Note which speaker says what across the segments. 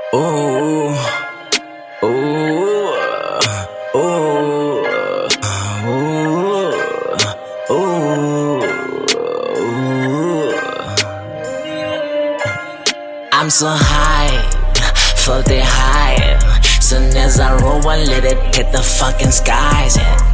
Speaker 1: Ooh, ooh, ooh, ooh, ooh. I'm so high, floating high. Soon as I roll one, let it hit the fucking skies.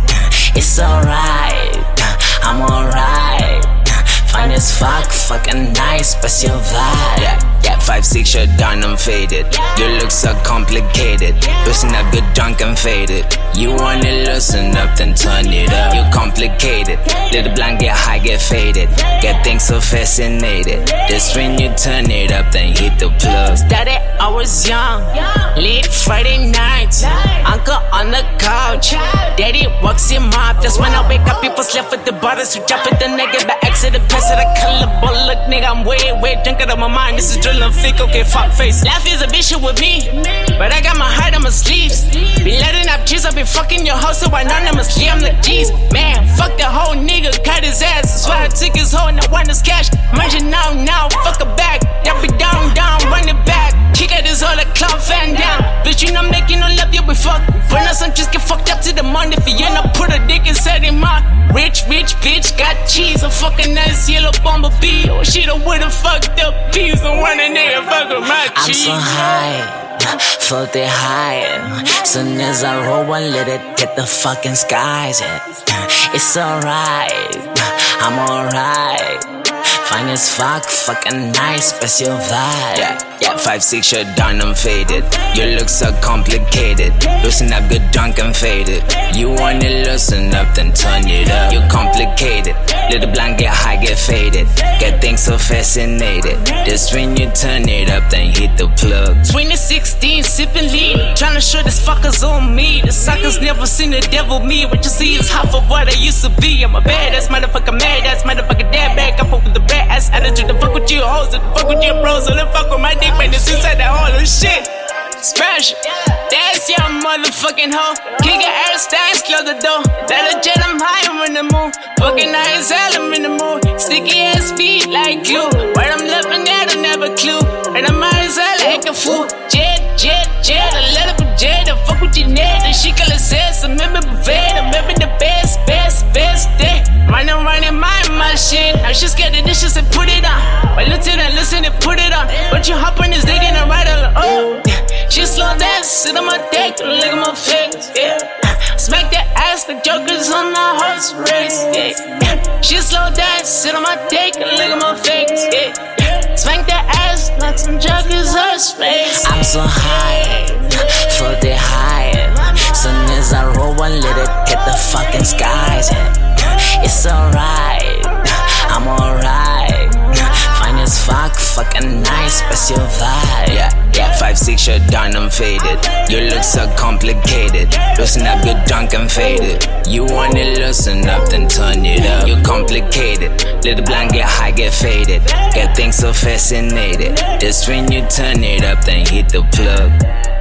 Speaker 1: It's alright, I'm alright. Fine as fuck, fucking nice, best your vibe. Yeah, 5'6", you're done, I'm faded. You look so complicated. Listen up, good drunk and faded. You wanna loosen up, then turn it up. You complicated. Little blind, get high, get faded. Get things so fascinated. Just when you turn it up, then hit the plug. Started, I was young. Late Friday nights. Uncle on the couch. Daddy walks him up. Just when I wake up, people slept with the brothers who jump at the nigga by accident. Pass it a color ball. Look, nigga, I'm way drunk out of my mind. This is drilling fake, okay, fuck face. Life is a bitch with me, but I got my heart on my sleeves. Be letting up cheese, I be fucking your house, so anonymously I'm like, geez, man, fuck the whole nigga, cut his ass. That's why I took his hoe and I want his cash. Imagine now, fuck her back. That be down, run it back. Kick at his hoe, like clown fan down. Bitch, you not making no love, you be fucked. For now, some just get fucked up to the money. If you end up, put a dick inside him out. Rich bitch, got cheese. A fucking nice yellow bumblebee. Oh, she done would've fucked up peas. I'm running there, fuck with my cheese. I'm so high, floating high. Soon as I roll one, let it hit the fucking skies. It's alright, I'm alright. Fine as fuck, fucking nice, best your vibe. Yeah, 5'6", you're done, I'm faded. You look so complicated. Loosen up, good drunk and faded. You wanna loosen up, then turn it up. You complicated. Little blind, get high, get faded. Get things so fascinated. Just when you turn it up, then hit the plug. 2016, sipping lean. Tryna show these fuckers on me. The suckers never seen the devil me. What you see is half of what I used to be. I'm a badass motherfucker, mad-ass motherfucker, dead back. I fuck with the ass attitude, to fuck with you hoes, to fuck with your bros, so then fuck with my dick, man, it's inside that hole of shit. Special, that's your motherfucking hoe. Kick her ass down, close the door. Let her jet, I'm high, I'm in the mood. Fucking high as hell, I'm in the mood. Sticky ass feet like glue. Where I'm living at, I never clue. And I'm high as hell like a fool. Jet, I let her go jet. I fuck with your net, and she call it says. I'm in the buffet, I'm in the best day. Running my shit. Now she's scared of this, she said put it on. But listen and put it on. But you hop on this dick and I ride along. Oh, she slow dance, sit on my dick, look at my face. Yeah, smack that ass, the jokers on the horse race. Yeah, she slow dance, sit on my dick, look at my face. Yeah, smack that ass like some jokers horse race. I'm so high, floating high. Soon as I roll one, let it hit the fucking skies. It's alright, I'm alright. Fine as fuck, fucking nice, best your vibe. Yeah, 5'6", you're done, I'm faded. You look so complicated. Loosen up, good drunk and faded. You wanna loosen up, then turn it up. You complicated. Little blind, get high, get faded. Get things so fascinated. Just when you turn it up, then hit the plug.